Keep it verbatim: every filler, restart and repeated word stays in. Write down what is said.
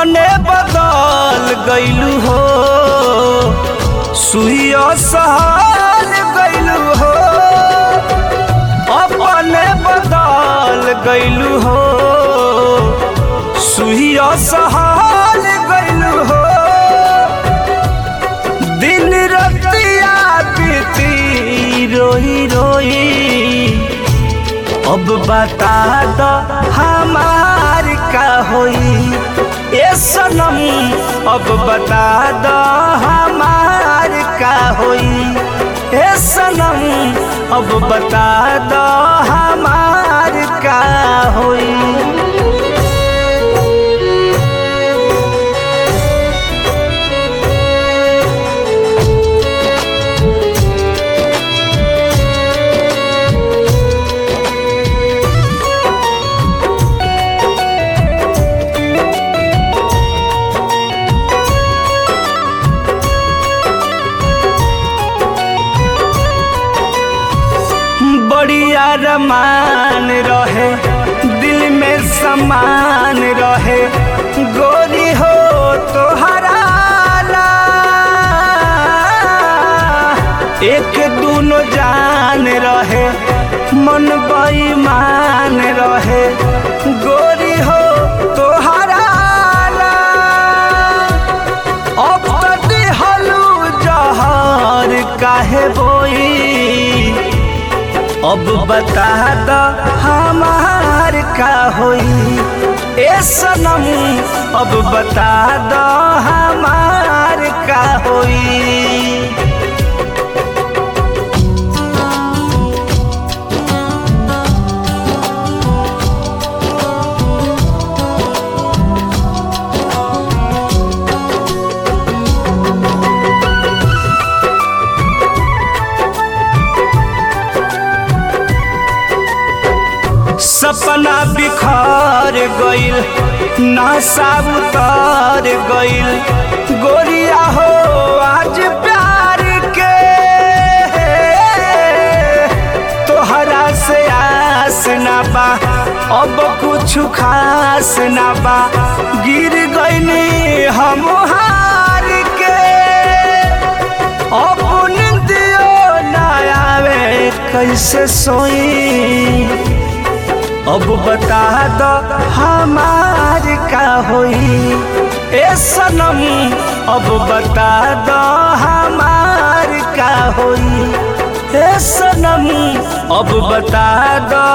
अपने बदल गइलू हो, सुइया सहल गइलू हो, अपने बदल गइलू हो, सुइया सहल गइलू हो। दिन रतिया बीती रोई रोई, अब बता दो हमार का होई ए सनम, अब बता दो हमार का होई ए सनम, अब बता दो हमार का होई। बड़ी अरमान रहे दिल में समान रहे, गोरी हो तोहरा ला, एक दूनो जान रहे मन बेईमान रहे, गोरी हो तोहरा ला। अब तो दिहलू जहर काहे बोई, अब बता दो हमार का होई ए सनम, अब बता दो हमार का होई। सपना बिखर गइल, नशा उतर गइल, गोरिया हो आज प्यार के, तोहरा से आस ना बा अब कुछ खास ना बा, गिर गइनी हम हार के, अब नींदियो ना आवे कैसे सोई, अब बता दो हमार का होई ए सनम, अब बता दो हमार का होई ए सनम, अब बता दो